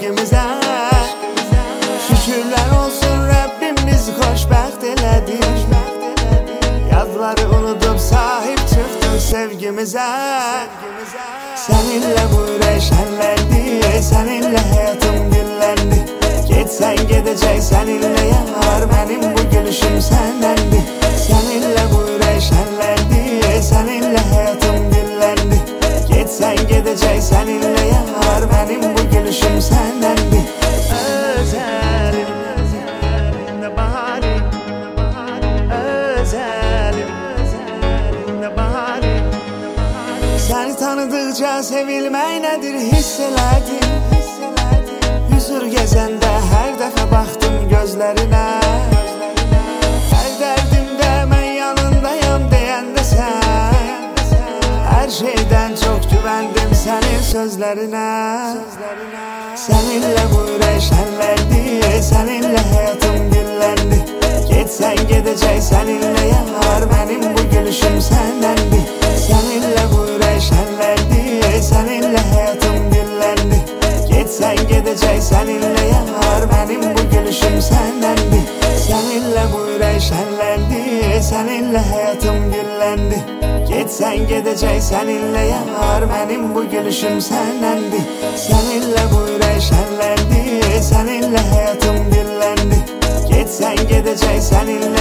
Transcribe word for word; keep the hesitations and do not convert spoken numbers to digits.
sevgimizə. Şükürlər olsun Rəbbim bizi xoşbəxt elədi. Yadları unudub sahib çıxdın sevgimizə. Səninlə bu ürək şənləndi, səninlə həyatım dilləndi. Getsən gedəcək səninlə yanar, mənim bu gülüşüm səndəndi. Səninlə bu ürək şənləndi, səninlə həyatım dilləndi. Getsən gedəcək səninlə yanar, mənim bu gülüşüm səndəndi. Özəlim, nə baharim, özəlim, nə baharim. Səni tanıdıqca sevilmək nədir hiss elədim. Hüzur gəzəndə hər dəfə baxdım gözlərinə. Hər dərdimdə mən yanındayam deyəndə sən. Hər şeydən çox güvəndim sənin sözlərinə. Səninlə bu ürək şənləndi, səninlə həyatım dilləndi. Getsən gedəcək səninlə yanar, mənim bu gülüşüm səndəndi. Səninlə bu ürək şənləndi, səninlə həyatım dilləndi. Getsən gedəcək səninlə yanar, mənim bu gülüşüm səndəndi. Səninlə bu ürək şənləndi, səninlə həyatım dilləndi. Getsən gedəcək səninlə yanar, mənim bu gülüşüm səndəndi. Səninlə bu ürək şənləndi, səninlə həyatım dilləndi. Getsən gedəcək səninlə